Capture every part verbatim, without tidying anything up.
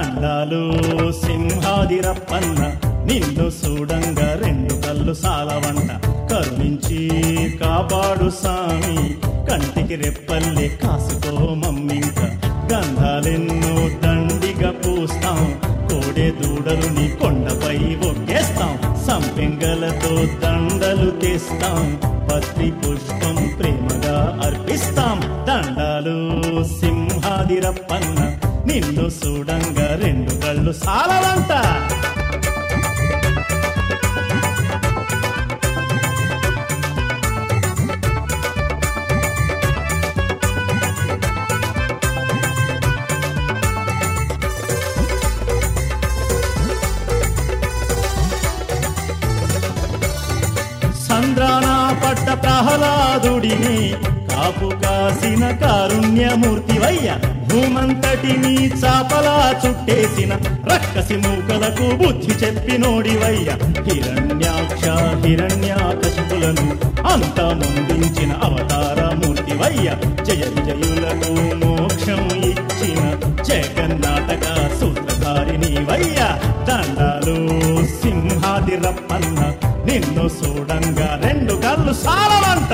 దండాలు సింహాదిరప్పన్న నిన్ను చూడంగా రెండు కళ్ళు సాలవంట కరుణించి కాపాడు సామి కంటికి రెప్పల్లే కాసుకో మమ్మింక గంధాలెన్నో దండిగా పూస్తాం కోడే దూడలు నీ కొండపై ఒక్కేస్తాం సంపెంగలతో దండలు తెస్తాం పత్రి పుష్పం ప్రేమగా అర్పిస్తాం దండాలు సింహాదిరప్పన్న నిన్ను చూడంగా రెండు కళ్ళు సాలవంట చంద్రాన పట్ట ప్రహ్లాదుడిని కాపు కాసిన కారుణ్యమూర్తివయ్య భూమంతటిని చాపలా చుట్టేసిన రక్కసి మూకలకు బుద్ధి చెప్పినోడివయ్య హిరణ్యాక్ష హిరణ్యాకశిపులను అంతమొందించిన అవతారమూర్తివయ్య జయ విజయులకు మోక్షం ఇచ్చిన జగన్నాటక సూత్రధారినివయ్య దండాలు సింహాదిరప్పన్న నిన్ను చూడంగా రెండు కళ్ళు సాలవంట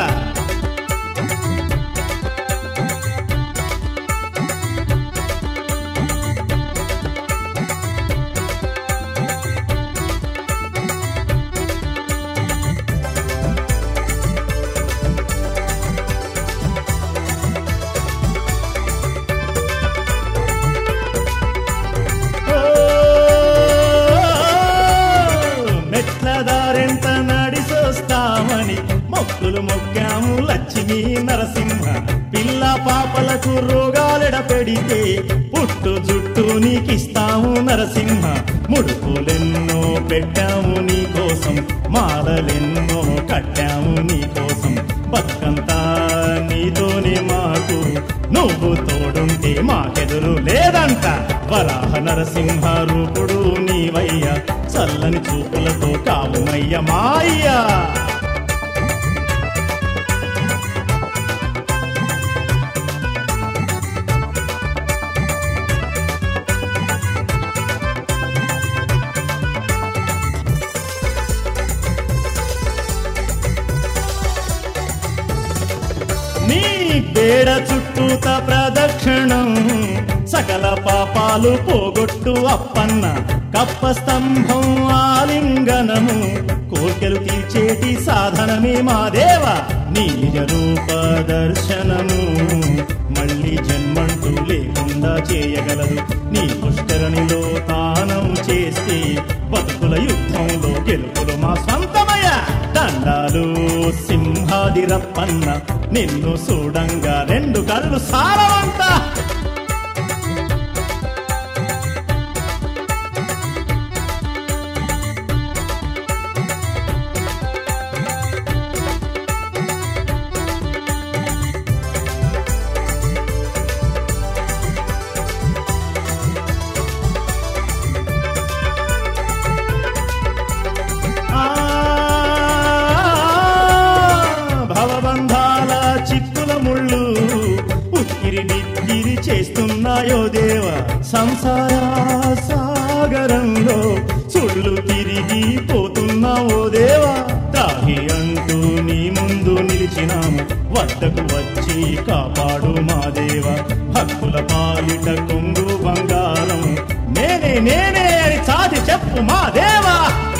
మెట్లదారెంత నడిసొస్తామని మొక్కులు మొక్కాము లక్ష్మీ నరసింహ పిల్ల పాపలకు రోగాలెడ పెడితే పుట్టు జుట్టు నీకిస్తాము నరసింహ ముడుపులెన్నో పెట్టాము నీ కోసం మాలలెన్నో కట్టాము నీ కోసం బతుకంతా నీతోనే మాకు నువ్వు తోడుంటే మాకెదురు లేదంట వరాహ నరసింహ రూపుడు నీవయ్య చల్లని చూపులతో కావుమయ్య మాయ్యా నీ పేడ చుట్టూత ప్రదక్షిణం సకల పాపాలు పోగొట్టు అప్పన్న కప్ప స్తంభం ఆలింగనము కోర్కెలు తీర్చేటి సాధనమే మా దేవ నీ నిజ రూప దర్శనము మళ్ళీ జన్మంటూ లేకుండా చేయగలదు నీ పుష్కరణిలో తానం చేస్తే బతుకుల యుద్ధంలో గెలుపులు మా స్వంతమయ దండాలు సింహాదిరప్పన్న నిన్ను చూడంగా రెండు కళ్ళు సాలవంట భవబంధాల చిక్కుల ముళ్ళు ఉక్కిరి బిక్కిరి చేస్తున్నాయో దేవ సంసార సాగరంలో సుళ్ళు తిరిగి పోతున్నావో దేవా తాగి అంటూ నీ ముందు నిలిచినాము వద్దకు వచ్చి కాపాడు మా దేవ భక్తుల పాలిట కొంగు బంగారం నేనే నేనే అని చాటి చెప్పు మా దేవా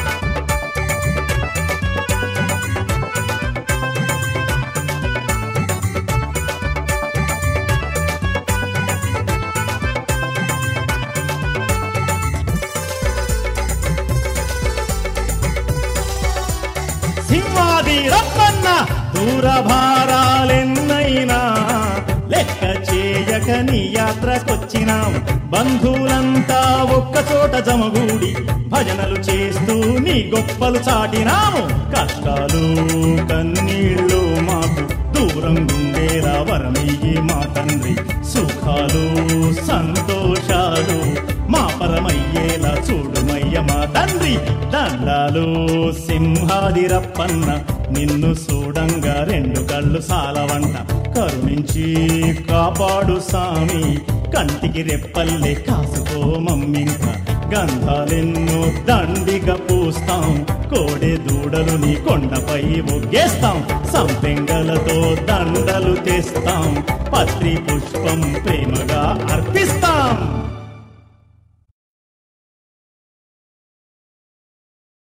సింహాదిరప్పన్న దూరభారాలెన్నైనా లెక్క చేయక నీ యాత్రకొచ్చినాం బంధువులంతా ఒక్కచోట జమగూడి భజనలు చేస్తూ నీ గొప్పలు చాటినాము కష్టాలు కన్నీళ్ళు మాకు దూరం గుండేలా వరమయ్యి మా తండ్రి సుఖాలు సంతోషాలు మా పరమయ్యేలా చూడుమయ్య మా తండ్రి దండాలు సింహాదిరప్పన్న నిన్ను చూడంగా రెండు కళ్ళు సాలవంట కరుణి కరుణించి కాపాడు సామి కంటికి రెప్పల్లే కాసుకో మమ్మింక గంధాలెన్నో దండిగా పూస్తాం కోడె దూడలు నీ కొండపై ఒగ్గేస్తాం సంపెంగలతో దండలు తెస్తాం పత్రి పుష్పం ప్రేమగా అర్పిస్తాం